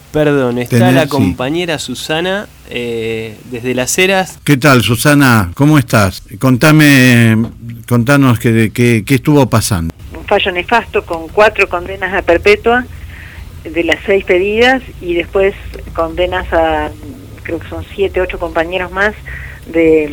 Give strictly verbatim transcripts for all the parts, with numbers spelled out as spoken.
Perdón, está Tener, la sí. compañera Susana eh, desde Las Heras. ¿Qué tal, Susana? ¿Cómo estás? Contame, contanos qué, qué, qué estuvo pasando. Un fallo nefasto con cuatro condenas a perpetua de las seis pedidas y después condenas a, creo que son siete, ocho compañeros más de,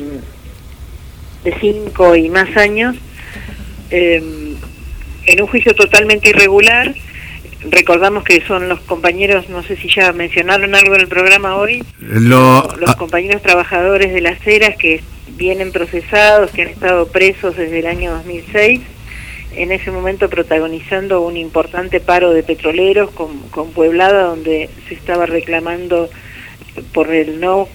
de cinco y más años, eh, en un juicio totalmente irregular. Recordamos que son los compañeros, no sé si ya mencionaron algo en el programa hoy, Lo, los compañeros trabajadores de Las Heras que vienen procesados, que han estado presos desde el año dos mil seis, en ese momento protagonizando un importante paro de petroleros con, con Pueblada, donde se estaba reclamando por el no,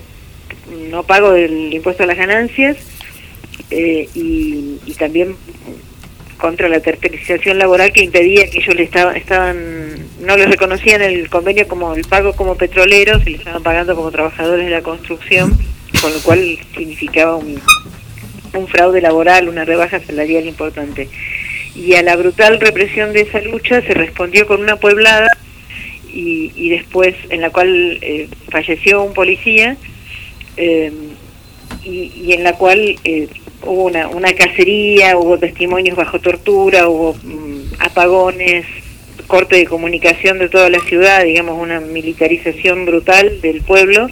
no pago del impuesto a las ganancias, eh, y, y también contra la tercerización laboral que impedía que ellos le estaban, estaban no les reconocían el convenio como el pago como petroleros y le estaban pagando como trabajadores de la construcción, con lo cual significaba un, un fraude laboral, una rebaja salarial importante. Y a la brutal represión de esa lucha se respondió con una pueblada y, y después en la cual eh, falleció un policía, eh, y, y en la cual eh, hubo una, una cacería, hubo testimonios bajo tortura, hubo mmm, apagones, corte de comunicación de toda la ciudad, digamos una militarización brutal del pueblo,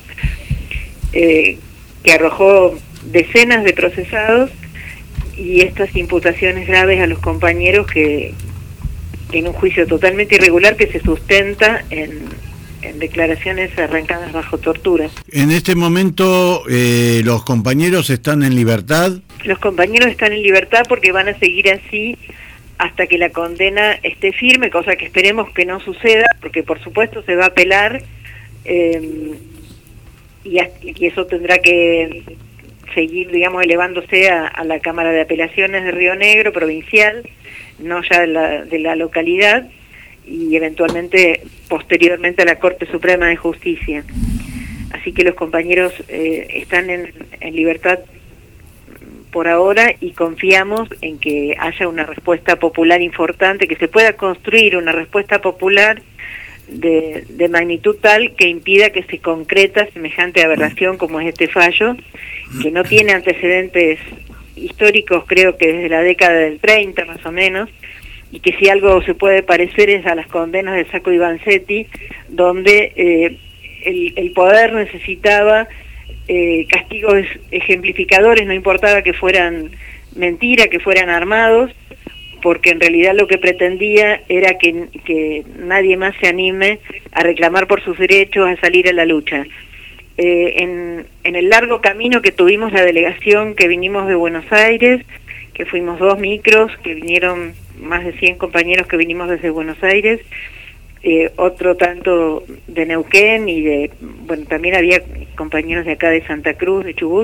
eh, que arrojó decenas de procesados y estas imputaciones graves a los compañeros que en un juicio totalmente irregular que se sustenta en, en declaraciones arrancadas bajo tortura. En este momento eh, los compañeros están en libertad. Los compañeros están en libertad porque van a seguir así hasta que la condena esté firme, cosa que esperemos que no suceda, porque por supuesto se va a apelar, eh, y, y eso tendrá que seguir, digamos, elevándose a, a la Cámara de Apelaciones de Río Negro, provincial, no ya de la, de la localidad, y eventualmente, posteriormente, a la Corte Suprema de Justicia. Así que los compañeros eh, están en, en libertad por ahora y confiamos en que haya una respuesta popular importante, que se pueda construir una respuesta popular de, de magnitud tal que impida que se concreta semejante aberración como es este fallo, que no tiene antecedentes históricos, creo que desde la década del treinta más o menos, y que si algo se puede parecer es a las condenas de Sacco y Vanzetti, donde eh, el, el poder necesitaba eh, castigos ejemplificadores, no importaba que fueran mentira, que fueran armados, porque en realidad lo que pretendía era que, que nadie más se anime a reclamar por sus derechos, a salir a la lucha. Eh, en, en el largo camino que tuvimos la delegación que vinimos de Buenos Aires, que fuimos dos micros, que vinieron más de cien compañeros que vinimos desde Buenos Aires, eh, otro tanto de Neuquén y de, bueno, también había compañeros de acá de Santa Cruz, de Chubut.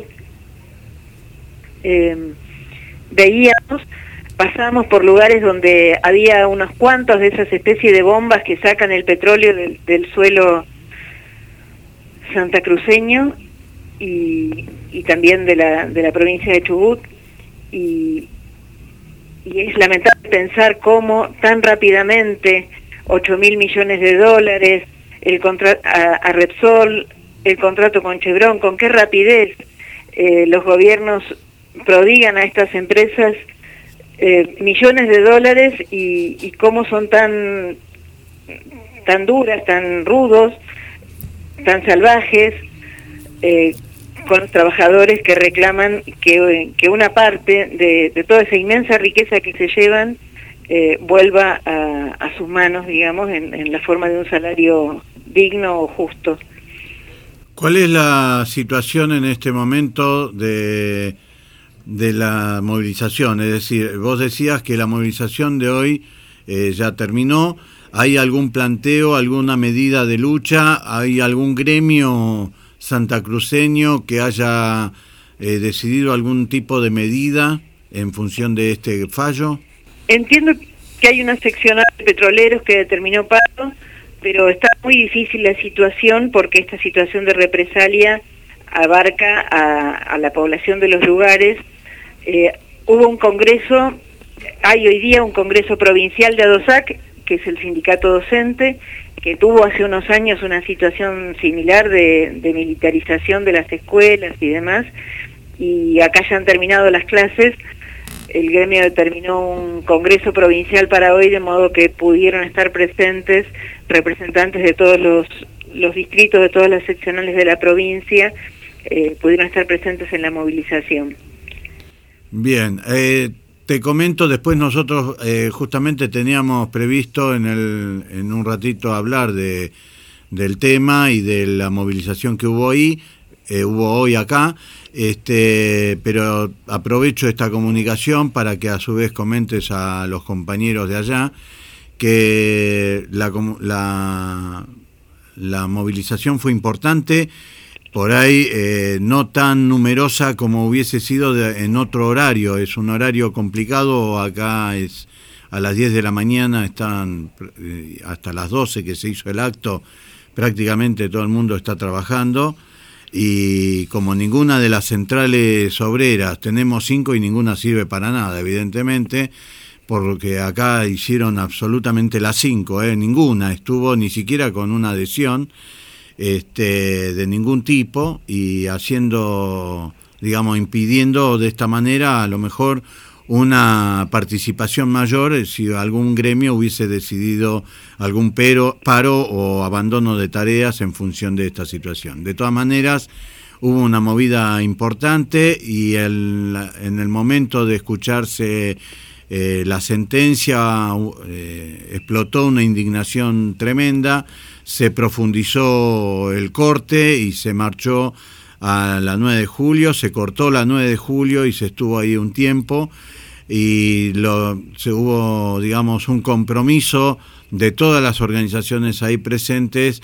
Eh, veíamos, pasamos por lugares donde había unos cuantos de esas especies de bombas que sacan el petróleo del, del suelo santacruceño y, y también de la, de la provincia de Chubut, y, y es lamentable pensar cómo tan rápidamente ocho mil millones de dólares, el contra a, a Repsol, el contrato con Chevron, con qué rapidez eh, los gobiernos prodigan a estas empresas eh, millones de dólares y, y cómo son tan, tan duras, tan rudos, tan salvajes, eh, con los trabajadores que reclaman que, que una parte de, de toda esa inmensa riqueza que se llevan eh, vuelva a, a sus manos, digamos, en, en la forma de un salario digno o justo. ¿Cuál es la situación en este momento de, de la movilización? Es decir, vos decías que la movilización de hoy eh, ya terminó. ¿Hay algún planteo, alguna medida de lucha? ¿Hay algún gremio santacruceño que haya eh, decidido algún tipo de medida en función de este fallo? Entiendo que hay una seccional de petroleros que determinó paro, pero está muy difícil la situación porque esta situación de represalia abarca a, a la población de los lugares. Eh, hubo un congreso, hay hoy día un congreso provincial de ADOSAC, que es el sindicato docente, que tuvo hace unos años una situación similar de, de militarización de las escuelas y demás, y acá ya han terminado las clases. El gremio determinó un congreso provincial para hoy, de modo que pudieron estar presentes representantes de todos los, los distritos, de todas las seccionales de la provincia, eh, pudieron estar presentes en la movilización. Bien, eh, te comento, después nosotros eh, justamente teníamos previsto en, el, en un ratito hablar de, del tema y de la movilización que hubo ahí, eh, hubo hoy acá, este, pero aprovecho esta comunicación para que a su vez comentes a los compañeros de allá que la, la, la movilización fue importante, por ahí eh, no tan numerosa como hubiese sido de, en otro horario. Es un horario complicado, acá es a las diez de la mañana, están eh, hasta las doce que se hizo el acto, prácticamente todo el mundo está trabajando, y como ninguna de las centrales obreras, tenemos cinco y ninguna sirve para nada, evidentemente, porque acá hicieron absolutamente las cinco, eh, ninguna estuvo ni siquiera con una adhesión este, de ningún tipo, y haciendo, digamos, impidiendo de esta manera a lo mejor una participación mayor si algún gremio hubiese decidido algún pero, paro o abandono de tareas en función de esta situación. De todas maneras, hubo una movida importante, y el, en el momento de escucharse eh, la sentencia eh, explotó una indignación tremenda, se profundizó el corte y se marchó a la nueve de julio, se cortó la nueve de julio y se estuvo ahí un tiempo, y lo, se hubo, digamos, un compromiso de todas las organizaciones ahí presentes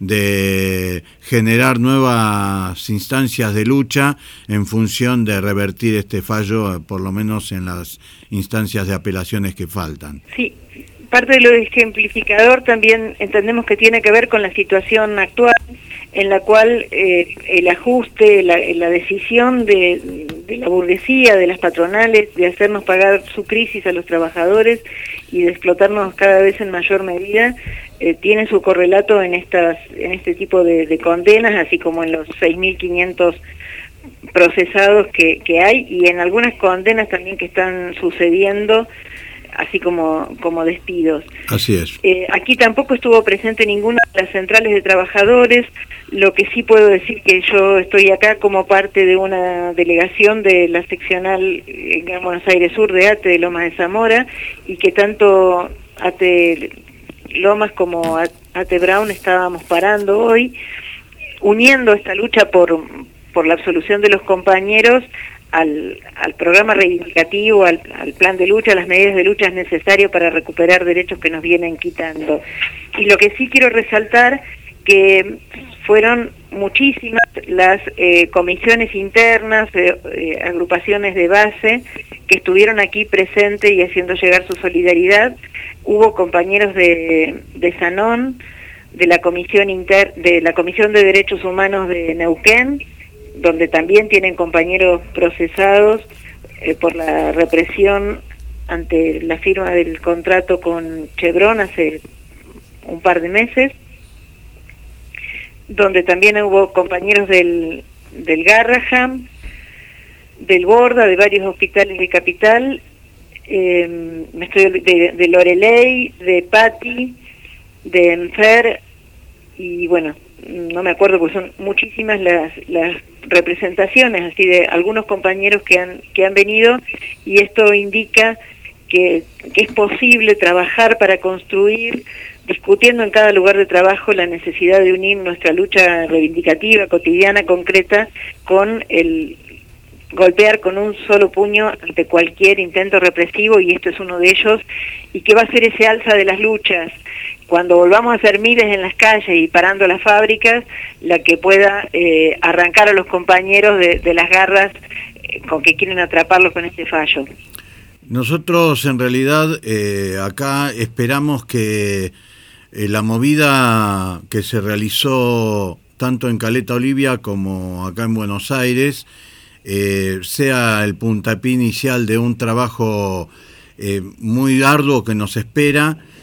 de generar nuevas instancias de lucha en función de revertir este fallo, por lo menos en las instancias de apelaciones que faltan. Sí, parte de lo ejemplificador también entendemos que tiene que ver con la situación actual, en la cual eh, el ajuste, la, la decisión de, de la burguesía, de las patronales, de hacernos pagar su crisis a los trabajadores y de explotarnos cada vez en mayor medida, eh, tiene su correlato en estas en este tipo de, de condenas, así como en los seis mil quinientos procesados que, que hay, y en algunas condenas también que están sucediendo, así como, como despidos. Así es. Eh, aquí tampoco estuvo presente ninguna de las centrales de trabajadores. Lo que sí puedo decir que yo estoy acá como parte de una delegación de la seccional en Buenos Aires Sur de ATE de Lomas de Zamora, y que tanto ATE Lomas como ATE Brown estábamos parando hoy, uniendo esta lucha por, por la absolución de los compañeros Al, al programa reivindicativo, al, al plan de lucha, a las medidas de lucha necesarias para recuperar derechos que nos vienen quitando. Y lo que sí quiero resaltar, que fueron muchísimas las eh, comisiones internas, eh, eh, agrupaciones de base, que estuvieron aquí presentes y haciendo llegar su solidaridad. Hubo compañeros de, de Sanón, de la Comisión Inter, de la Comisión de Derechos Humanos de Neuquén, donde también tienen compañeros procesados eh, por la represión ante la firma del contrato con Chevron hace un par de meses, donde también hubo compañeros del, del Garraham, del Borda, de varios hospitales de Capital, eh, me estoy de, de Loreley, de Pati, de Enfer, y bueno, no me acuerdo porque son muchísimas las, las representaciones así de algunos compañeros que han que han venido, y esto indica que, que es posible trabajar para construir, discutiendo en cada lugar de trabajo la necesidad de unir nuestra lucha reivindicativa, cotidiana, concreta, con el golpear con un solo puño ante cualquier intento represivo, y esto es uno de ellos, y que va a ser ese alza de las luchas cuando volvamos a hacer miles en las calles y parando las fábricas, la que pueda eh, arrancar a los compañeros de, de las garras eh, con que quieren atraparlos con este fallo. Nosotros en realidad eh, acá esperamos que eh, la movida que se realizó tanto en Caleta Olivia como acá en Buenos Aires eh, sea el puntapié inicial de un trabajo eh, muy arduo que nos espera,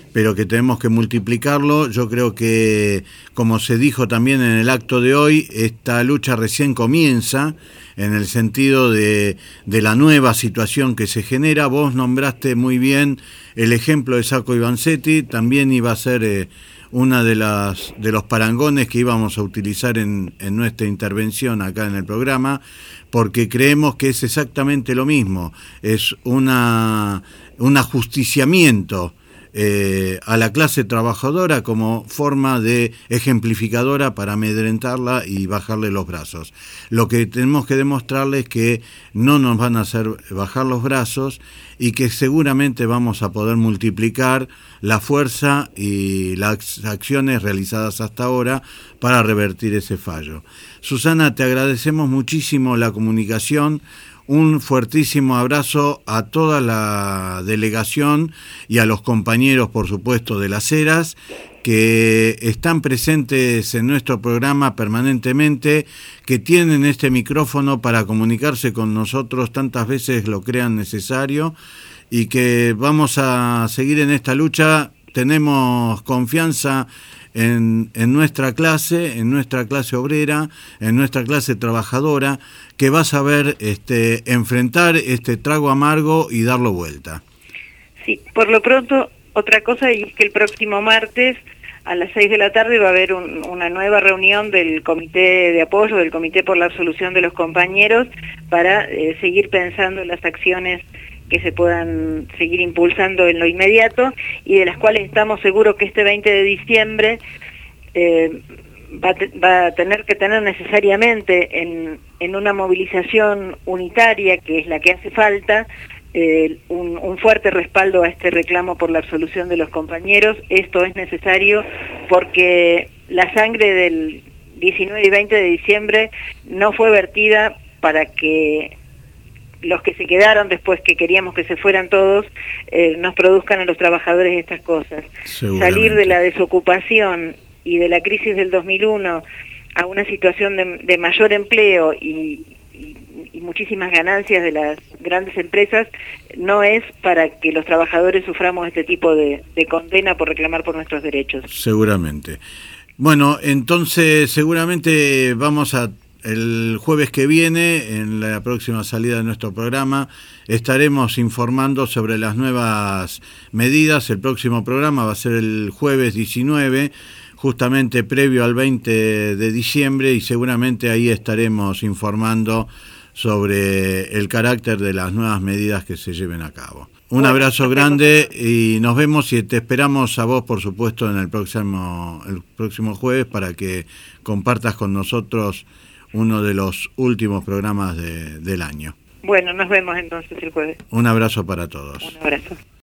pero que tenemos que multiplicarlo. Yo creo que, como se dijo también en el acto de hoy, esta lucha recién comienza en el sentido de, de la nueva situación que se genera. Vos nombraste muy bien el ejemplo de Sacco y Vanzetti, también iba a ser eh, una de las de los parangones que íbamos a utilizar en, en nuestra intervención acá en el programa, porque creemos que es exactamente lo mismo, es una un ajusticiamiento eh, a la clase trabajadora como forma de ejemplificadora para amedrentarla y bajarle los brazos. Lo que tenemos que demostrarles es que no nos van a hacer bajar los brazos y que seguramente vamos a poder multiplicar la fuerza y las acciones realizadas hasta ahora para revertir ese fallo. Susana, te agradecemos muchísimo la comunicación. Un fuertísimo abrazo a toda la delegación y a los compañeros, por supuesto, de las Heras, que están presentes en nuestro programa permanentemente, que tienen este micrófono para comunicarse con nosotros tantas veces lo crean necesario, y que vamos a seguir en esta lucha. Tenemos confianza en, en nuestra clase, en nuestra clase obrera, en nuestra clase trabajadora, que va a saber este, enfrentar este trago amargo y darlo vuelta. Sí, por lo pronto, otra cosa es que el próximo martes a las seis de la tarde va a haber un, una nueva reunión del Comité de Apoyo, del Comité por la Absolución de los Compañeros, para eh, seguir pensando en las acciones que se puedan seguir impulsando en lo inmediato, y de las cuales estamos seguros que este veinte de diciembre eh, va, a te, va a tener que tener necesariamente en, en una movilización unitaria, que es la que hace falta, eh, un, un fuerte respaldo a este reclamo por la absolución de los compañeros. Esto es necesario porque la sangre del diecinueve y veinte de diciembre no fue vertida para que los que se quedaron después, que queríamos que se fueran todos, eh, nos produzcan a los trabajadores estas cosas. Salir de la desocupación y de la crisis del dos mil uno a una situación de, de mayor empleo y, y, y muchísimas ganancias de las grandes empresas no es para que los trabajadores suframos este tipo de, de condena por reclamar por nuestros derechos. Seguramente. Bueno, entonces seguramente vamos a el jueves que viene, en la próxima salida de nuestro programa, estaremos informando sobre las nuevas medidas. El próximo programa va a ser el jueves diecinueve, justamente previo al veinte de diciembre, y seguramente ahí estaremos informando sobre el carácter de las nuevas medidas que se lleven a cabo. Un bueno, abrazo grande y nos vemos, y te esperamos a vos, por supuesto, en el próximo, el próximo jueves para que compartas con nosotros uno de los últimos programas de, del año. Bueno, nos vemos entonces el jueves. Un abrazo para todos. Un abrazo.